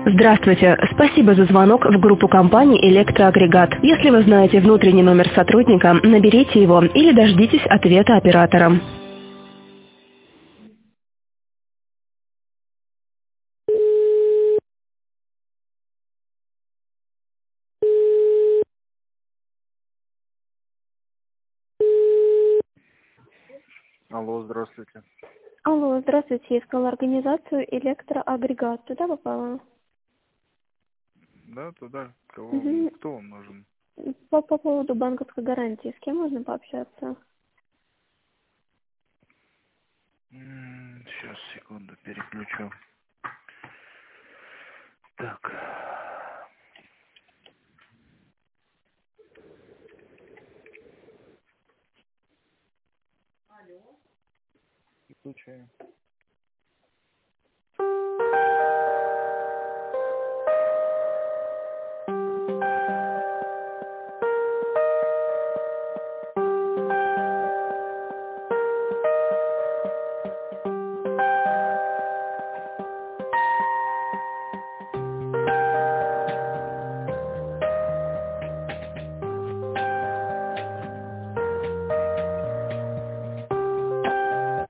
Здравствуйте. Спасибо за звонок в группу компании «Электроагрегат». Если вы знаете внутренний номер сотрудника, наберите его или дождитесь ответа оператора. Алло, здравствуйте. Алло, здравствуйте. Я искала организацию «Электроагрегат». Туда попала? Да, туда кого, Мгм. кто вам нужен? По поводу банковской гарантии. С кем можно пообщаться? Сейчас, секунду, переключу. Так. Включаю.